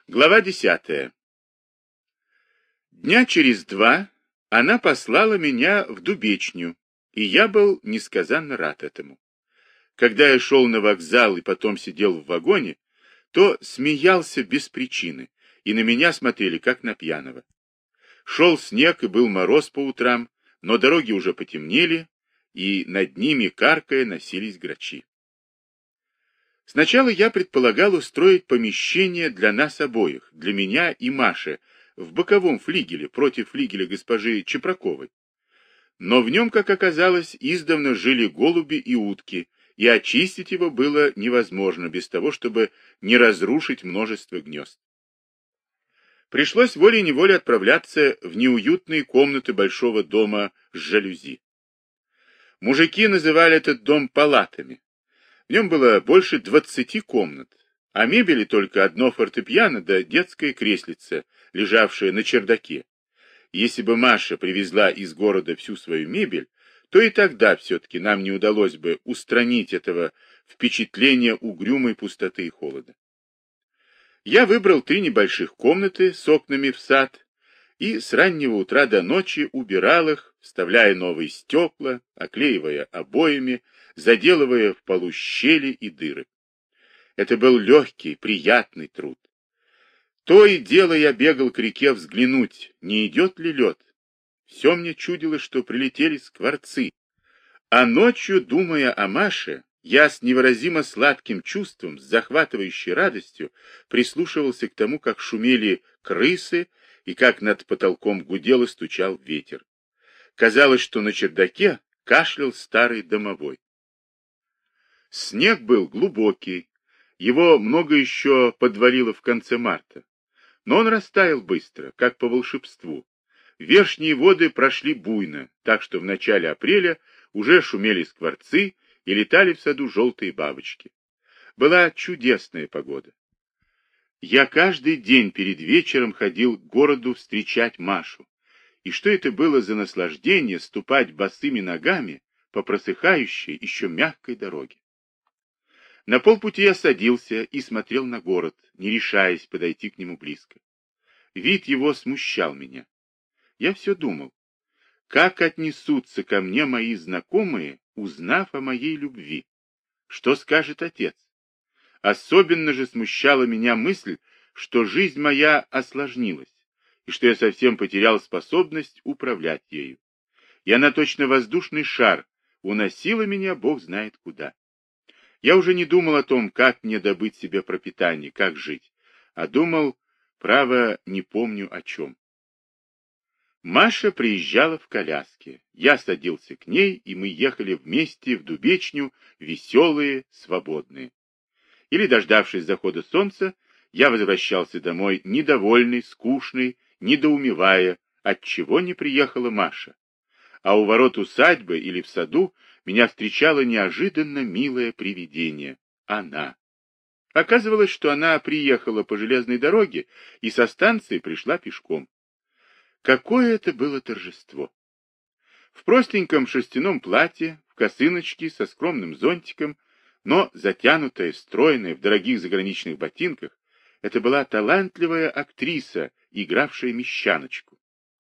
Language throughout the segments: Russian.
Глава 10. Дня через два она послала меня в Дубечню, и я был несказанно рад этому. Когда я шел на вокзал и потом сидел в вагоне, то смеялся без причины, и на меня смотрели как на пьяного. Шел снег и был мороз по утрам, но дороги уже потемнели, и над ними, каркая, носились грачи. Сначала я предполагал устроить помещение для нас обоих, для меня и Маши, в боковом флигеле, против флигеля госпожи Чепраковой. Но в нем, как оказалось, издавна жили голуби и утки, и очистить его было невозможно без того, чтобы не разрушить множество гнезд. Пришлось волей-неволей отправляться в неуютные комнаты большого дома с жалюзи. Мужики называли этот дом палатами. В нем было больше 20 комнат, а мебели только одно фортепиано да детское креслице, лежавшее на чердаке. Если бы Маша привезла из города всю свою мебель, то и тогда все-таки нам не удалось бы устранить этого впечатления угрюмой пустоты и холода. Я выбрал 3 небольших комнаты с окнами в сад и с раннего утра до ночи убирал их, вставляя новые стекла, оклеивая обоями, заделывая в полу щели и дыры. Это был легкий, приятный труд. То и дело я бегал к реке взглянуть, не идет ли лед. Все мне чудилось, что прилетели скворцы. А ночью, думая о Маше, я с невыразимо сладким чувством, с захватывающей радостью прислушивался к тому, как шумели крысы и как над потолком гудел и стучал ветер. Казалось, что на чердаке кашлял старый домовой. Снег был глубокий, его много еще подвалило в конце марта, но он растаял быстро, как по волшебству. Верхние воды прошли буйно, так что в начале апреля уже шумели скворцы и летали в саду желтые бабочки. Была чудесная погода. Я каждый день перед вечером ходил к городу встречать Машу. И что это было за наслаждение ступать босыми ногами по просыхающей, еще мягкой дороге. На полпути я садился и смотрел на город, не решаясь подойти к нему близко. Вид его смущал меня. Я все думал, как отнесутся ко мне мои знакомые, узнав о моей любви. Что скажет отец? Особенно же смущала меня мысль, что жизнь моя осложнилась, и что я совсем потерял способность управлять ею. И она точно воздушный шар уносила меня бог знает куда. Я уже не думал о том, как мне добыть себе пропитание, как жить, а думал, право, не помню о чем. Маша приезжала в коляске. Я садился к ней, и мы ехали вместе в Дубечню, веселые, свободные. Или, дождавшись захода солнца, я возвращался домой недовольный, скучный, недоумевая, отчего не приехала Маша. А у ворот усадьбы или в саду меня встречало неожиданно милое привидение — она. Оказывалось, что она приехала по железной дороге и со станции пришла пешком. Какое это было торжество! В простеньком шерстяном платье, в косыночке со скромным зонтиком, но затянутая, стройная, в дорогих заграничных ботинках, это была талантливая актриса, игравшая мещаночку.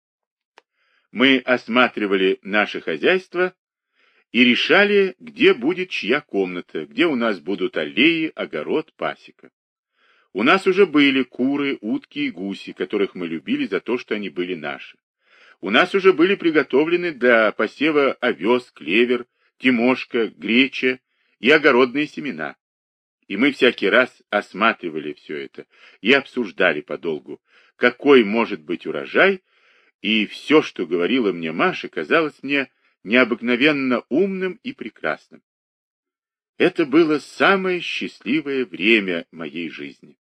Мы осматривали наше хозяйство и решали, где будет чья комната, где у нас будут аллеи, огород, пасека. У нас уже были куры, утки и гуси, которых мы любили за то, что они были наши. У нас уже были приготовлены для посева овес, клевер, тимошка, греча и огородные семена. И мы всякий раз осматривали все это и обсуждали подолгу, какой может быть урожай, и все, что говорила мне Маша, казалось мне необыкновенно умным и прекрасным. Это было самое счастливое время моей жизни.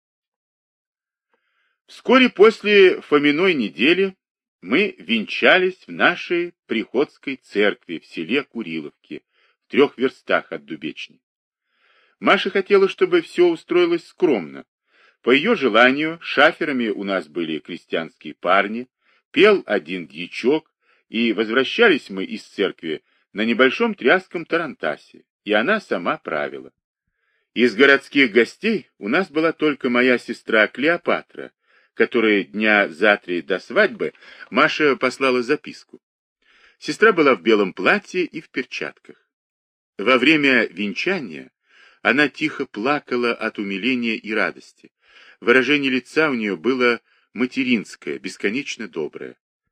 Вскоре после Фоминой недели мы венчались в нашей приходской церкви в селе Куриловке, в 3 верстах от Дубечни. Маша хотела, чтобы все устроилось скромно. По ее желанию, шаферами у нас были крестьянские парни, пел один дьячок, и возвращались мы из церкви на небольшом тряском тарантасе, и она сама правила. Из городских гостей у нас была только моя сестра Клеопатра, которой дня за 3 до свадьбы Маша послала записку. Сестра была в белом платье и в перчатках. Во время венчания она тихо плакала от умиления и радости. Выражение лица у нее было материнское, бесконечно доброе.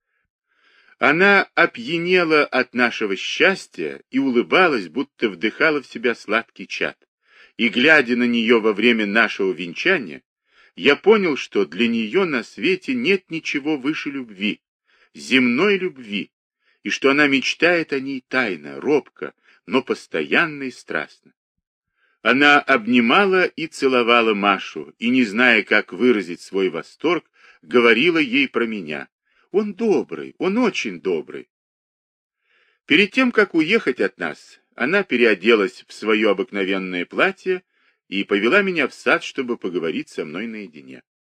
Она опьянела от нашего счастья и улыбалась, будто вдыхала в себя сладкий чад. И, глядя на нее во время нашего венчания, я понял, что для нее на свете нет ничего выше любви, земной любви, и что она мечтает о ней тайно, робко, но постоянно и страстно. Она обнимала и целовала Машу, и, не зная, как выразить свой восторг, говорила ей про меня. Он добрый, он очень добрый. Перед тем, как уехать от нас, она переоделась в свое обыкновенное платье и повела меня в сад, чтобы поговорить со мной наедине.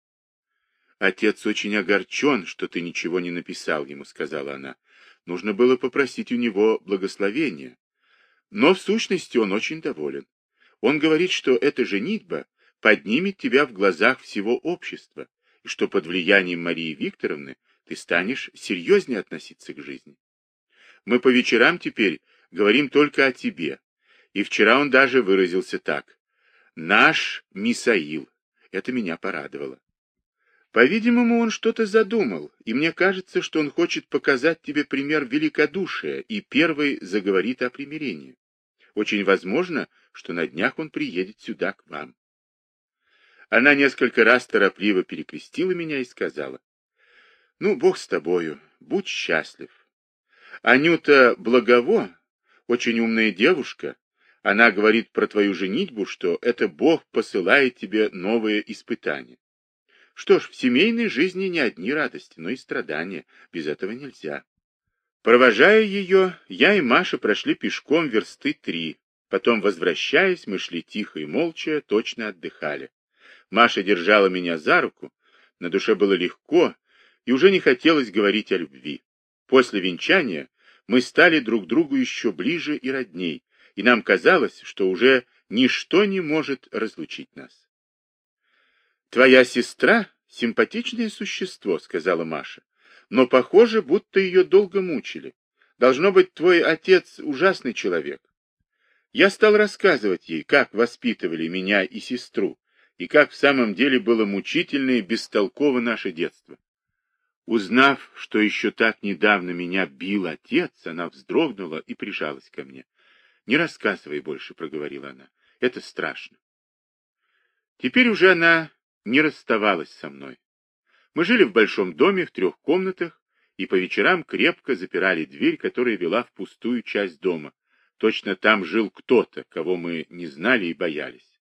«Отец очень огорчен, что ты ничего не написал ему», — сказала она. «Нужно было попросить у него благословения. Но в сущности он очень доволен. Он говорит, что эта женитьба поднимет тебя в глазах всего общества, и что под влиянием Марии Викторовны ты станешь серьезнее относиться к жизни. Мы по вечерам теперь говорим только о тебе. И вчера он даже выразился так: «Наш Мисаил». Это меня порадовало. По-видимому, он что-то задумал, и мне кажется, что он хочет показать тебе пример великодушия и первый заговорит о примирении. Очень возможно, что на днях он приедет сюда к вам. Она несколько раз торопливо перекрестила меня и сказала: «Ну, Бог с тобою, будь счастлив. Анюта Благово, очень умная девушка, она говорит про твою женитьбу, что это Бог посылает тебе новые испытания. Что ж, в семейной жизни не одни радости, но и страдания, без этого нельзя». Провожая ее, я и Маша прошли пешком версты 3. Потом, возвращаясь, мы шли тихо и молча, точно отдыхали. Маша держала меня за руку, на душе было легко, и уже не хотелось говорить о любви. После венчания мы стали друг другу еще ближе и родней, и нам казалось, что уже ничто не может разлучить нас. «Твоя сестра — симпатичное существо», — сказала Маша, «но похоже, будто ее долго мучили. Должно быть, твой отец ужасный человек». Я стал рассказывать ей, как воспитывали меня и сестру, и как в самом деле было мучительно и бестолково наше детство. Узнав, что еще так недавно меня бил отец, она вздрогнула и прижалась ко мне. «Не рассказывай больше», — проговорила она, — «это страшно». Теперь уже она не расставалась со мной. Мы жили в большом доме в 3 комнатах и по вечерам крепко запирали дверь, которая вела в пустую часть дома. Точно там жил кто-то, кого мы не знали и боялись.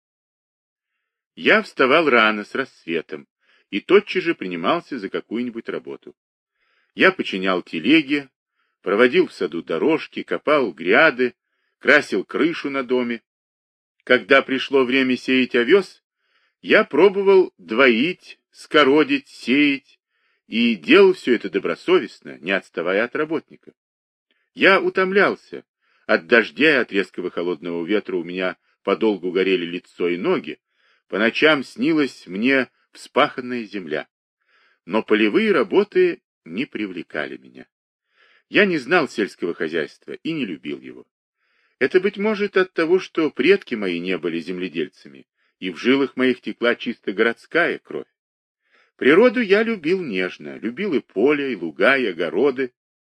Я вставал рано, с рассветом, и тотчас же принимался за какую-нибудь работу. Я починял телеги, проводил в саду дорожки, копал гряды, красил крышу на доме. Когда пришло время сеять овес, я пробовал двоить, скородить, сеять, и делал все это добросовестно, не отставая от работника. Я утомлялся. От дождя и от резкого холодного ветра у меня подолгу горели лицо и ноги, по ночам снилась мне вспаханная земля. Но полевые работы не привлекали меня. Я не знал сельского хозяйства и не любил его. Это, быть может, от того, что предки мои не были земледельцами, и в жилах моих текла чисто городская кровь. Природу я любил нежно, любил и поле, и луга, и огороды.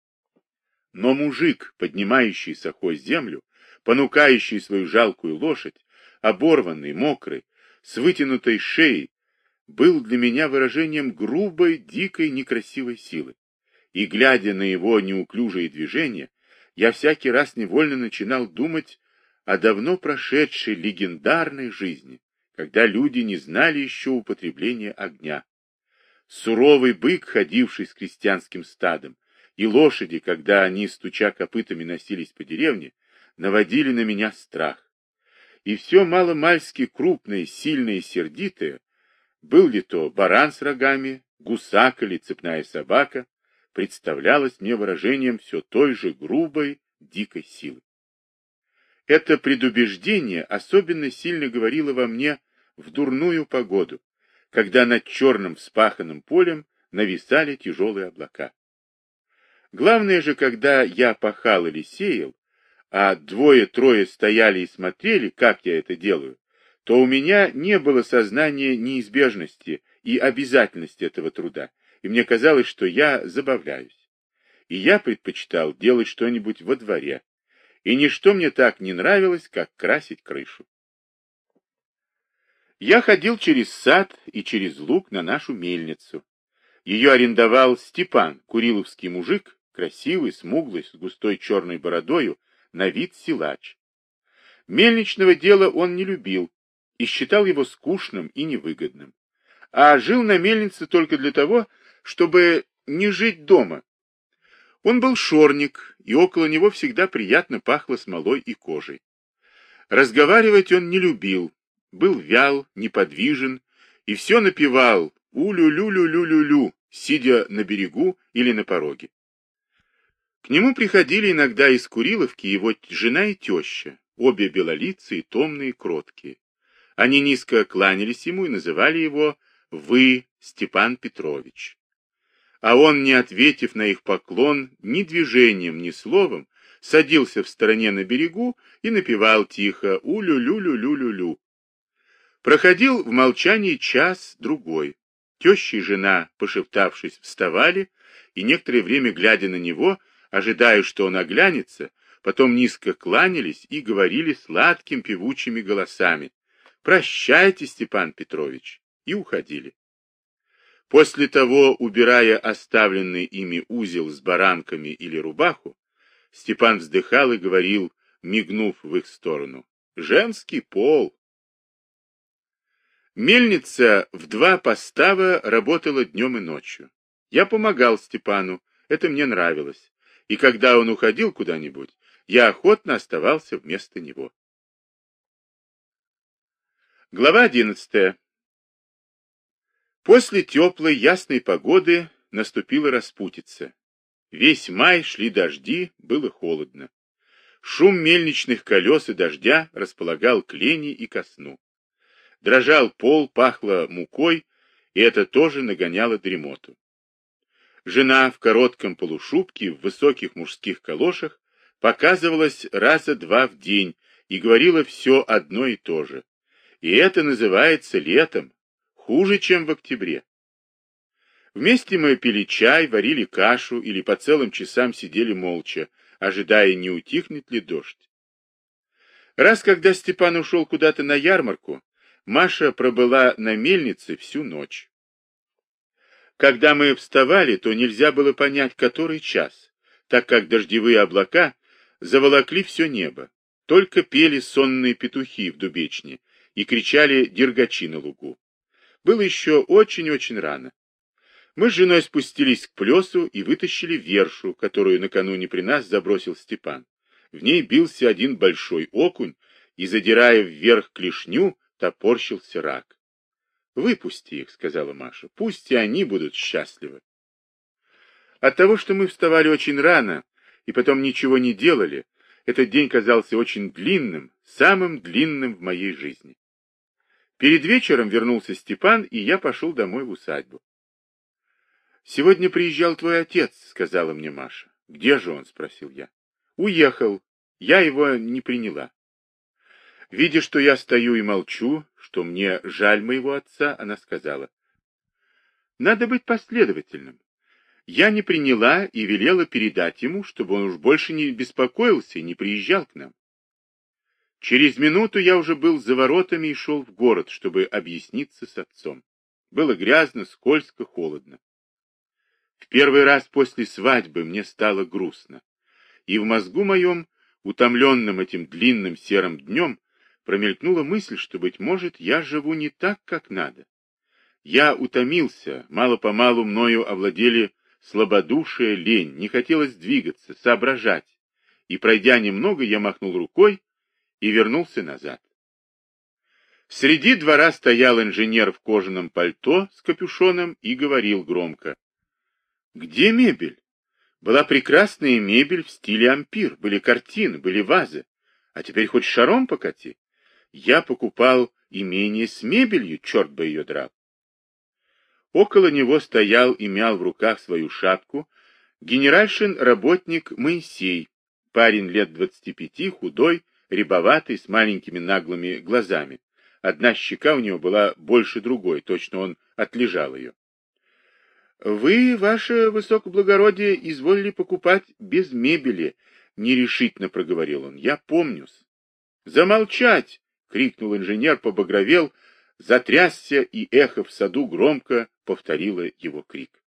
Но мужик, поднимающий с охой землю, понукающий свою жалкую лошадь, оборванный, мокрый, с вытянутой шеей, был для меня выражением грубой, дикой, некрасивой силы. И, глядя на его неуклюжие движения, я всякий раз невольно начинал думать о давно прошедшей легендарной жизни, когда люди не знали еще употребления огня. Суровый бык, ходивший с крестьянским стадом, и лошади, когда они, стуча копытами, носились по деревне, наводили на меня страх. И все маломальски крупное, сильное и сердитое, был ли то баран с рогами, гусак или цепная собака, представлялось мне выражением все той же грубой, дикой силы. Это предубеждение особенно сильно говорило во мне в дурную погоду, когда над черным вспаханным полем нависали тяжелые облака. Главное же, когда я пахал или сеял, а двое-трое стояли и смотрели, как я это делаю, то у меня не было сознания неизбежности и обязательности этого труда, и мне казалось, что я забавляюсь. И я предпочитал делать что-нибудь во дворе, и ничто мне так не нравилось, как красить крышу. Я ходил через сад и через луг на нашу мельницу. Ее арендовал Степан, куриловский мужик, красивый, смуглый, с густой черной бородою, на вид силач. Мельничного дела он не любил и считал его скучным и невыгодным, а жил на мельнице только для того, чтобы не жить дома. Он был шорник, и около него всегда приятно пахло смолой и кожей. Разговаривать он не любил, был вял, неподвижен и все напевал «у-лю-лю-лю-лю-лю-лю», сидя на берегу или на пороге. К нему приходили иногда из Куриловки его жена и теща, обе белолицые, томные, кроткие. Они низко кланялись ему и называли его «Вы, Степан Петрович». А он, не ответив на их поклон ни движением, ни словом, садился в стороне на берегу и напевал тихо «у-лю-лю-лю-лю-лю-лю». Проходил в молчании час-другой. Теща и жена, пошептавшись, вставали и некоторое время, глядя на него, ожидая, что он оглянется, потом низко кланялись и говорили сладким певучими голосами «Прощайте, Степан Петрович», и уходили. После того, убирая оставленный ими узел с баранками или рубаху, Степан вздыхал и говорил, мигнув в их сторону: «Женский пол». Мельница в 2 постава работала днем и ночью. Я помогал Степану, это мне нравилось, и когда он уходил куда-нибудь, я охотно оставался вместо него. Глава 11. После теплой, ясной погоды наступила распутица. Весь май шли дожди, было холодно. Шум мельничных колес и дождя располагал к лени и ко сну. Дрожал пол, пахло мукой, и это тоже нагоняло дремоту. Жена в коротком полушубке, в высоких мужских калошах, показывалась раза 2 в день и говорила все одно и то же. И это называется летом, хуже, чем в октябре. Вместе мы пили чай, варили кашу или по целым часам сидели молча, ожидая, не утихнет ли дождь. Раз, когда Степан ушел куда-то на ярмарку, Маша пробыла на мельнице всю ночь. Когда мы вставали, то нельзя было понять, который час, так как дождевые облака заволокли все небо. Только пели сонные петухи в дубечне и кричали дергачи на лугу. Было еще очень-очень рано. Мы с женой спустились к плесу и вытащили вершу, которую накануне при нас забросил Степан. В ней бился один большой окунь, и, задирая вверх клешню, топорщился рак. «Выпусти их», — сказала Маша, — «пусть и они будут счастливы». От того, что мы вставали очень рано и потом ничего не делали, этот день казался очень длинным, самым длинным в моей жизни. Перед вечером вернулся Степан, и я пошел домой в усадьбу. «Сегодня приезжал твой отец», — сказала мне Маша. «Где же он?» — спросил я. «Уехал. Я его не приняла». Видя, что я стою и молчу, что мне жаль моего отца, она сказала: «Надо быть последовательным. Я не приняла и велела передать ему, чтобы он уж больше не беспокоился и не приезжал к нам». Через минуту я уже был за воротами и шел в город, чтобы объясниться с отцом. Было грязно, скользко, холодно. В первый раз после свадьбы мне стало грустно, и в мозгу моем, утомленном этим длинным серым днем, промелькнула мысль, что, быть может, я живу не так, как надо. Я утомился, мало-помалу мною овладели слабодушие, лень, не хотелось двигаться, соображать, и, пройдя немного, я махнул рукой и вернулся назад. Среди двора стоял инженер в кожаном пальто с капюшоном и говорил громко: «Где мебель? Была прекрасная мебель в стиле ампир, были картины, были вазы. А теперь хоть шаром покати. Я покупал имение с мебелью, черт бы ее драл. Около него стоял и мял в руках свою шапку генеральшин работник Моисей, парень лет 25, худой, рябоватый, с маленькими наглыми глазами. Одна щека у него была больше другой, точно он отлежал ее. — Вы, ваше высокоблагородие, изволили покупать без мебели, — нерешительно проговорил он. — Я помню-с. — Замолчать! — крикнул инженер, побагровел, затрясся, и эхо в саду громко повторило его крик.